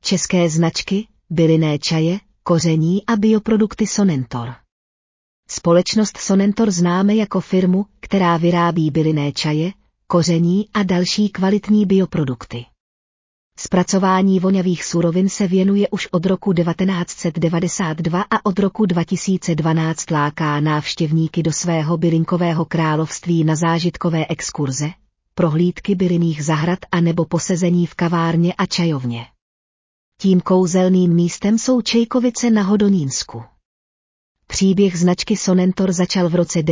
České značky, bylinné čaje, koření a bioprodukty Sonentor. Společnost Sonentor známe jako firmu, která vyrábí bylinné čaje, koření a další kvalitní bioprodukty. Zpracování vonavých surovin se věnuje už od roku 1992 a od roku 2012 láká návštěvníky do svého bylinkového království na zážitkové exkurze, prohlídky bylinných zahrad a nebo posezení v kavárně a čajovně. Tím kouzelným místem jsou Čejkovice na Hodonínsku. Příběh značky Sonentor začal v roce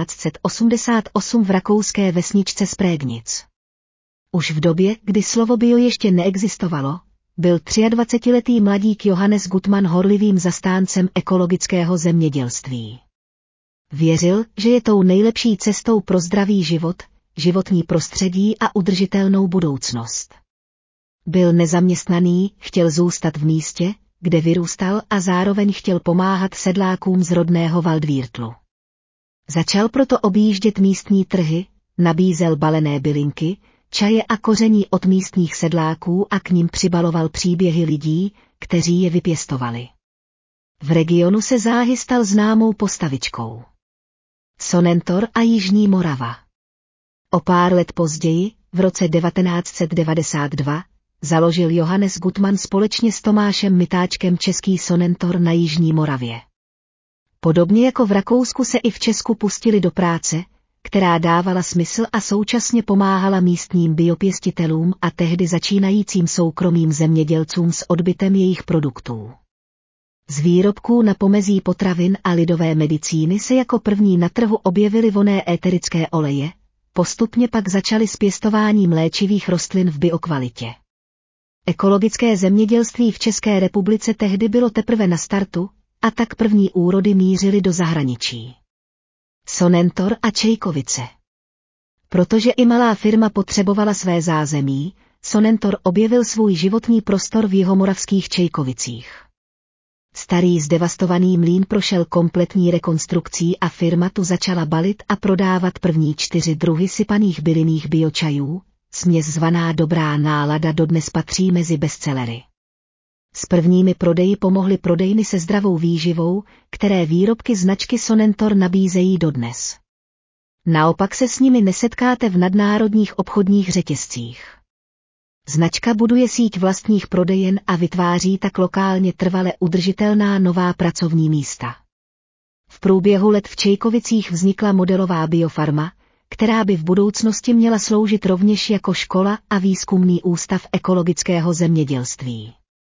1988 v rakouské vesničce Sprégnic. Už v době, kdy slovo bio ještě neexistovalo, byl 23letý mladík Johannes Gutmann horlivým zastáncem ekologického zemědělství. Věřil, že je tou nejlepší cestou pro zdravý život, životní prostředí a udržitelnou budoucnost. Byl nezaměstnaný, chtěl zůstat v místě, kde vyrůstal a zároveň chtěl pomáhat sedlákům z rodného Waldviertlu. Začal proto objíždět místní trhy, nabízel balené bylinky, čaje a koření od místních sedláků a k nim přibaloval příběhy lidí, kteří je vypěstovali. V regionu se záhy stal známou postavičkou. Sonentor a Jižní Morava. O pár let později, v roce 1992, založil Johannes Gutmann společně s Tomášem Mitáčkem český Sonentor na Jižní Moravě. Podobně jako v Rakousku se i v Česku pustili do práce, která dávala smysl a současně pomáhala místním biopěstitelům a tehdy začínajícím soukromým zemědělcům s odbytem jejich produktů. Z výrobků na pomezí potravin a lidové medicíny se jako první na trhu objevily vonné éterické oleje, postupně pak začaly s pěstováním léčivých rostlin v biokvalitě. Ekologické zemědělství v České republice tehdy bylo teprve na startu, a tak první úrody mířily do zahraničí. Sonentor a Čejkovice. Protože i malá firma potřebovala své zázemí, Sonentor objevil svůj životní prostor v jihomoravských Čejkovicích. Starý zdevastovaný mlýn prošel kompletní rekonstrukcí a firma tu začala balit a prodávat první 4 druhy sypaných bylinných biočajů, směs zvaná Dobrá nálada dodnes patří mezi bestsellery. S prvními prodeji pomohly prodejny se zdravou výživou, které výrobky značky Sonentor nabízejí dodnes. Naopak se s nimi nesetkáte v nadnárodních obchodních řetězcích. Značka buduje síť vlastních prodejen a vytváří tak lokálně trvale udržitelná nová pracovní místa. V průběhu let v Čejkovicích vznikla modelová biofarma, která by v budoucnosti měla sloužit rovněž jako škola a výzkumný ústav ekologického zemědělství.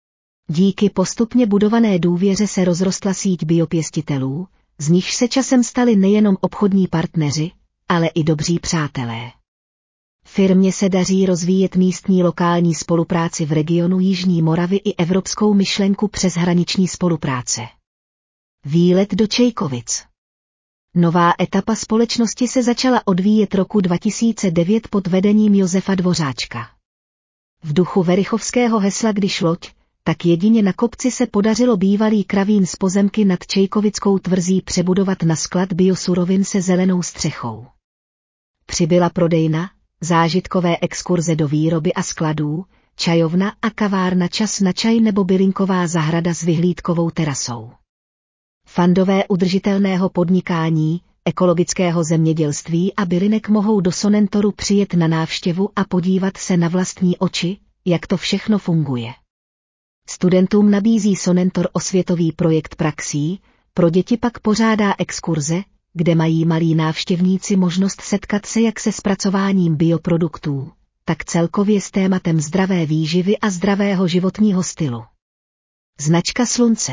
Díky postupně budované důvěře se rozrostla síť biopěstitelů, z nichž se časem stali nejenom obchodní partneři, ale i dobří přátelé. Firmě se daří rozvíjet místní lokální spolupráci v regionu Jižní Moravy i evropskou myšlenku přeshraniční spolupráce. Výlet do Čejkovic. Nová etapa společnosti se začala odvíjet roku 2009 pod vedením Josefa Dvořáčka. V duchu verichovského hesla Když loď, tak jedině na kopci se podařilo bývalý kravín z pozemky nad Čejkovickou tvrzí přebudovat na sklad biosurovin se zelenou střechou. Přibyla prodejna, zážitkové exkurze do výroby a skladů, čajovna a kavárna Čas na čaj nebo bylinková zahrada s vyhlídkovou terasou. Fandové udržitelného podnikání, ekologického zemědělství a bylinek mohou do Sonentoru přijet na návštěvu a podívat se na vlastní oči, jak to všechno funguje. Studentům nabízí Sonentor osvětový projekt praxí, pro děti pak pořádá exkurze, kde mají malí návštěvníci možnost setkat se jak se zpracováním bioproduktů, tak celkově s tématem zdravé výživy a zdravého životního stylu. Značka slunce.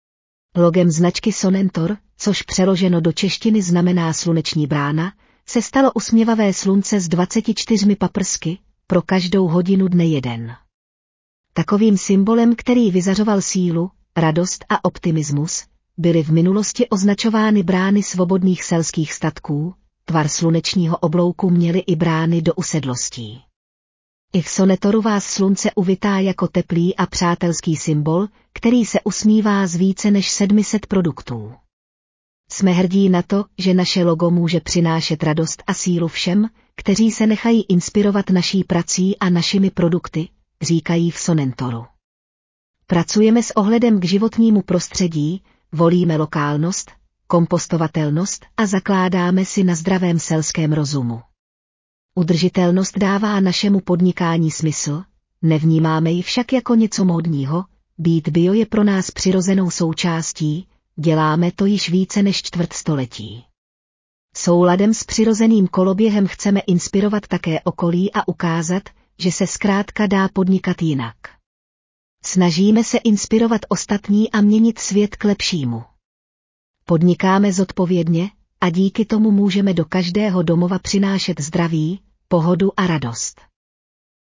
Logem značky Sonentor, což přeloženo do češtiny znamená sluneční brána, se stalo usměvavé slunce s 24 paprsky, pro každou hodinu dne jeden. Takovým symbolem, který vyzařoval sílu, radost a optimismus, byly v minulosti označovány brány svobodných selských statků, tvar slunečního oblouku měly i brány do usedlostí. I v Sonentoru vás slunce uvítá jako teplý a přátelský symbol, který se usmívá z více než 700 produktů. Jsme hrdí na to, že naše logo může přinášet radost a sílu všem, kteří se nechají inspirovat naší prací a našimi produkty, říkají v Sonentoru. Pracujeme s ohledem k životnímu prostředí, volíme lokálnost, kompostovatelnost a zakládáme si na zdravém selském rozumu. Udržitelnost dává našemu podnikání smysl, nevnímáme ji však jako něco módního, být bio je pro nás přirozenou součástí, děláme to již více než čtvrtstoletí. Souladem s přirozeným koloběhem chceme inspirovat také okolí a ukázat, že se zkrátka dá podnikat jinak. Snažíme se inspirovat ostatní a měnit svět k lepšímu. Podnikáme zodpovědně a díky tomu můžeme do každého domova přinášet zdraví, pohodu a radost.